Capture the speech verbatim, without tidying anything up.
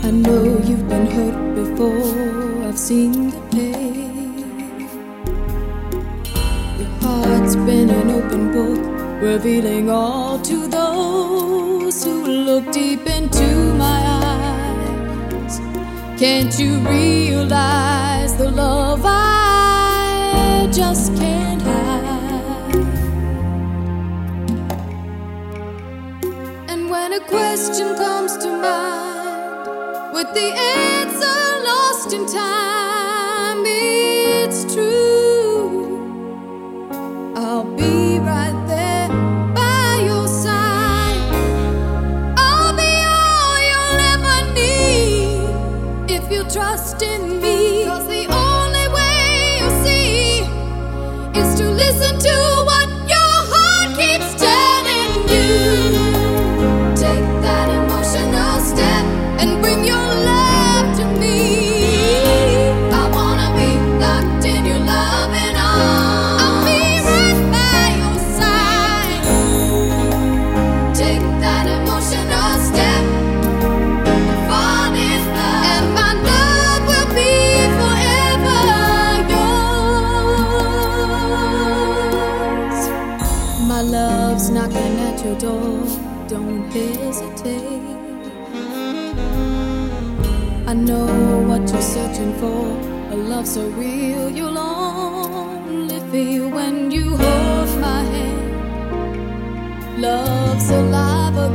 I know you've been hurt before, I've seen the pain. Your heart's been an open book, revealing all to those who look deep into my eyes. Can't you realize the love I just can't hide? And when a question comes to mind, with the answer lost in time, it's true, I'll be right there by your side. I'll be all you'll ever need if you trust in me. 'Cause the only way you'll see is to listen to what your heart keeps telling you. Take that emotional step and bring your love to me. I wanna be locked in your loving arms. I'll be right by your side. Take that emotional step and fall in love, and my love will be forever yours. My love's knocking at your door, don't hesitate. I know what you're searching for, a love so real you'll only feel when you hold my hand. Love's alive again.